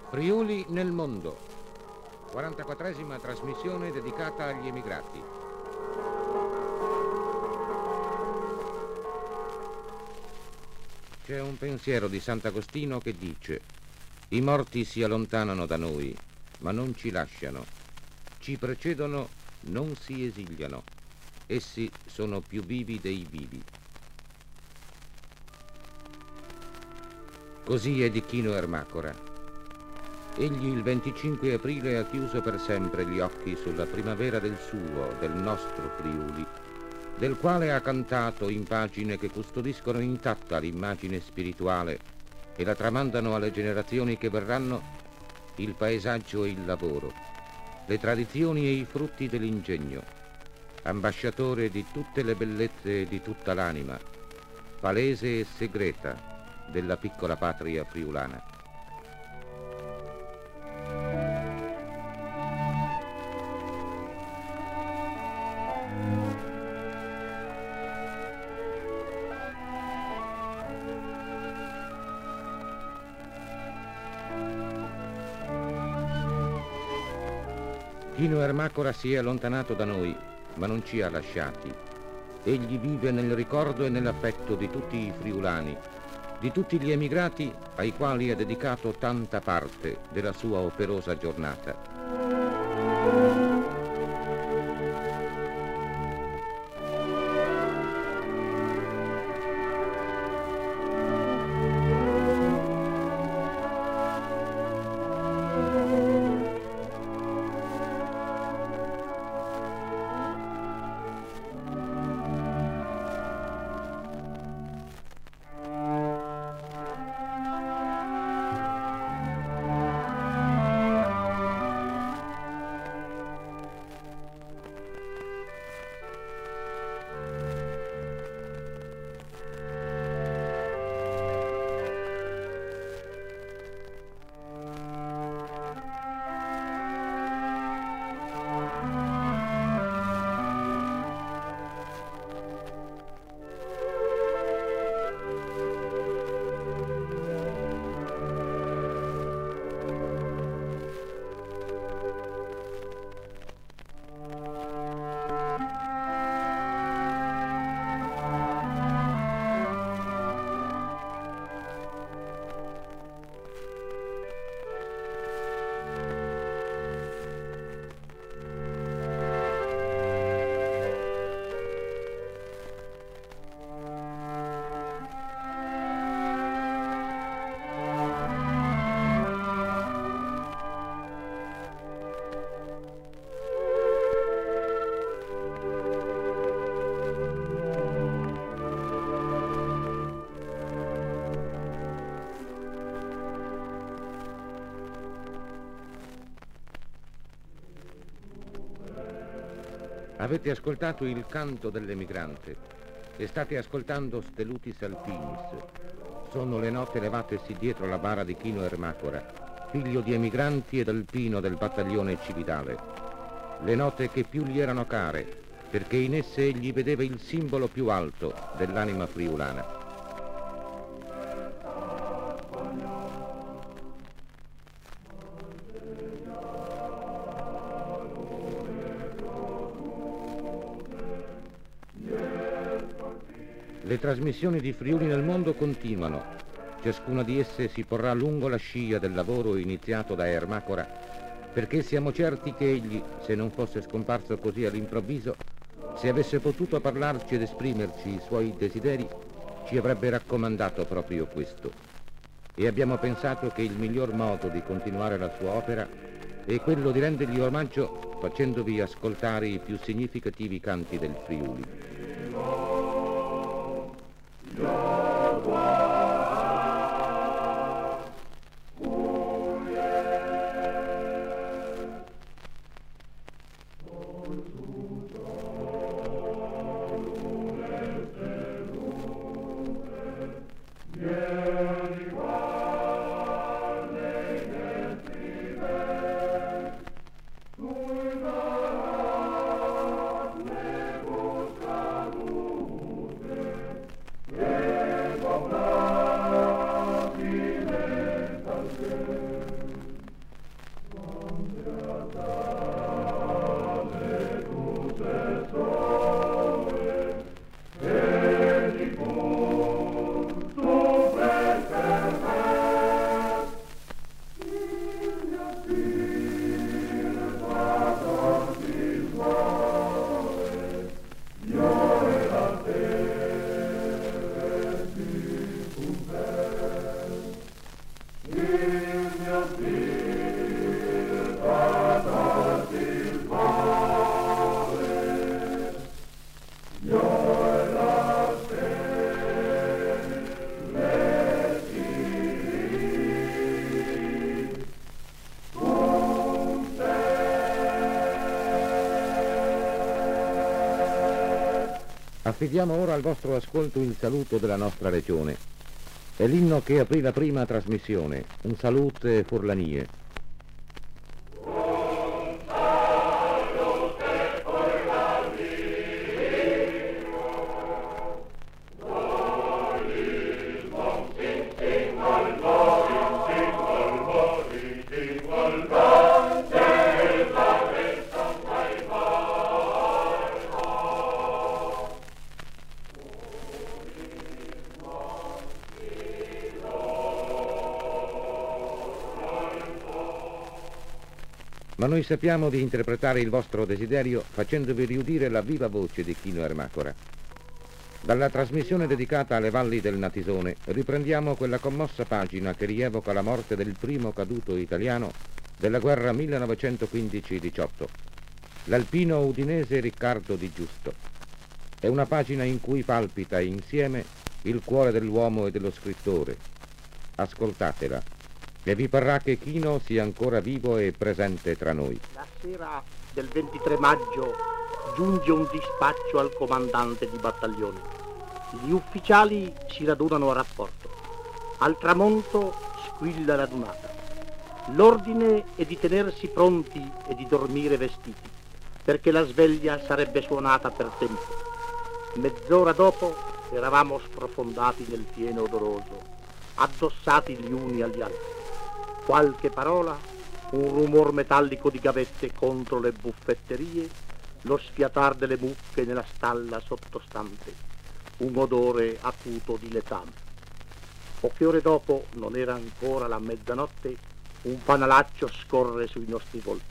Friuli nel mondo, 44esima trasmissione dedicata agli emigrati. C'è un pensiero di Sant'Agostino che dice: i morti si allontanano da noi, ma non ci lasciano. Ci precedono, non si esiliano. Essi sono più vivi dei vivi. Così è di Chino Ermacora. Egli il 25 aprile ha chiuso per sempre gli occhi sulla primavera del suo, del nostro Friuli, del quale ha cantato in pagine che custodiscono intatta l'immagine spirituale e la tramandano alle generazioni che verranno, il paesaggio e il lavoro, le tradizioni e i frutti dell'ingegno, ambasciatore di tutte le bellezze e di tutta l'anima, palese e segreta della piccola patria friulana. Chino Ermacora si è allontanato da noi, ma non ci ha lasciati. Egli vive nel ricordo e nell'affetto di tutti i friulani, di tutti gli emigrati ai quali ha dedicato tanta parte della sua operosa giornata. Avete ascoltato il canto dell'emigrante e state ascoltando Stelutis Alpinis. Sono le note levatesi dietro la bara di Chino Ermacora, figlio di emigranti ed alpino del battaglione Cividale. Le note che più gli erano care, perché in esse egli vedeva il simbolo più alto dell'anima friulana. Le trasmissioni di Friuli nel mondo continuano. Ciascuna di esse si porrà lungo la scia del lavoro iniziato da Ermacora, perché siamo certi che egli, se non fosse scomparso così all'improvviso, se avesse potuto parlarci ed esprimerci i suoi desideri, ci avrebbe raccomandato proprio questo. E abbiamo pensato che il miglior modo di continuare la sua opera è quello di rendergli omaggio facendovi ascoltare i più significativi canti del Friuli. Busca Affidiamo ora al vostro ascolto il saluto della nostra regione. È l'inno che aprì la prima trasmissione, un salute Furlanie. Ma noi sappiamo di interpretare il vostro desiderio facendovi riudire la viva voce di Chino Ermacora. Dalla trasmissione dedicata alle valli del Natisone riprendiamo quella commossa pagina che rievoca la morte del primo caduto italiano della guerra 1915-18, l'alpino udinese Riccardo Di Giusto. È una pagina in cui palpita insieme il cuore dell'uomo e dello scrittore. Ascoltatela e vi parrà che Chino sia ancora vivo e presente tra noi. La sera del 23 maggio giunge un dispaccio al comandante di battaglione. Gli ufficiali si radunano a rapporto. Al tramonto squilla la radunata. L'ordine è di tenersi pronti e di dormire vestiti, perché la sveglia sarebbe suonata per tempo. Mezz'ora dopo eravamo sprofondati nel pieno odoroso, addossati gli uni agli altri. Qualche parola, un rumor metallico di gavette contro le buffetterie, lo sfiatar delle mucche nella stalla sottostante, un odore acuto di letame. Poche ore dopo, non era ancora la mezzanotte, un fanalaccio scorre sui nostri volti.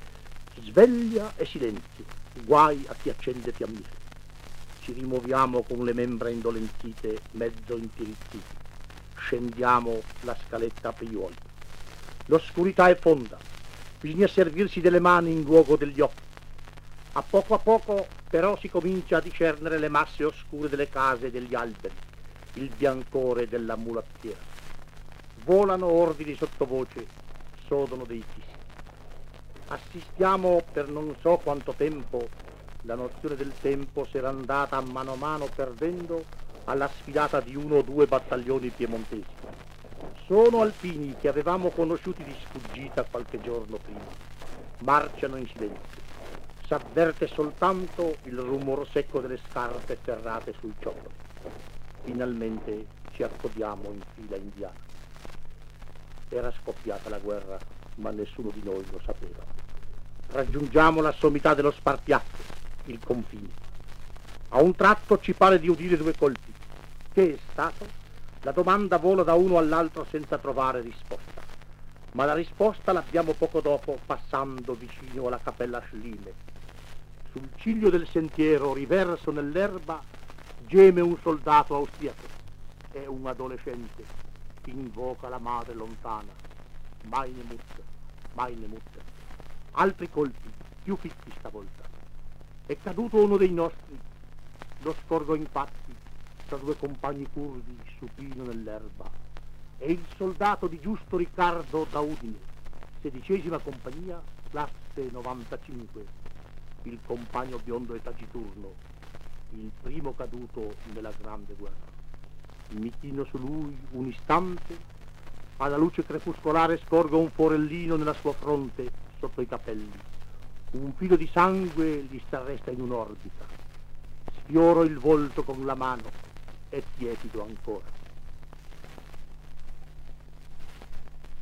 Sveglia e silenzio, guai a chi accende fiammiferi. Ci rimuoviamo con le membra indolenzite, mezzo intirizziti. Scendiamo la scaletta a piuoli. L'oscurità è fonda, bisogna servirsi delle mani in luogo degli occhi. A poco però si comincia a discernere le masse oscure delle case e degli alberi, il biancore della mulattiera. Volano ordini sottovoce, sodono dei fischi. Assistiamo per non so quanto tempo, la nozione del tempo s'era andata a mano perdendo alla sfilata di 1 o 2 battaglioni piemontesi. Sono alpini che avevamo conosciuti di sfuggita qualche giorno prima. Marciano in silenzio. S'avverte soltanto il rumor secco delle scarpe ferrate sui ciottoli. Finalmente ci accodiamo in fila indiana. Era scoppiata la guerra, ma nessuno di noi lo sapeva. Raggiungiamo la sommità dello spartiacque, il confine. A un tratto ci pare di udire 2 colpi. Che è stato? La domanda vola da uno all'altro senza trovare risposta. Ma la risposta l'abbiamo poco dopo, passando vicino alla cappella Schlime. Sul ciglio del sentiero, riverso nell'erba, geme un soldato austriaco. È un adolescente. Invoca la madre lontana. Meine Mutter, meine Mutter. Altri colpi, più fitti stavolta. È caduto uno dei nostri. Lo scorgo infatti tra 2 compagni curvi, supino nell'erba. È il soldato Di Giusto Riccardo da Udine, 16ª compagnia, classe 95, il compagno biondo e taciturno, il primo caduto nella grande guerra. Mi chino su lui un istante, alla luce crepuscolare scorgo un forellino nella sua fronte, sotto i capelli. Un filo di sangue gli s'arresta in un'orbita. Sfioro il volto con la mano, è tiepido ancora.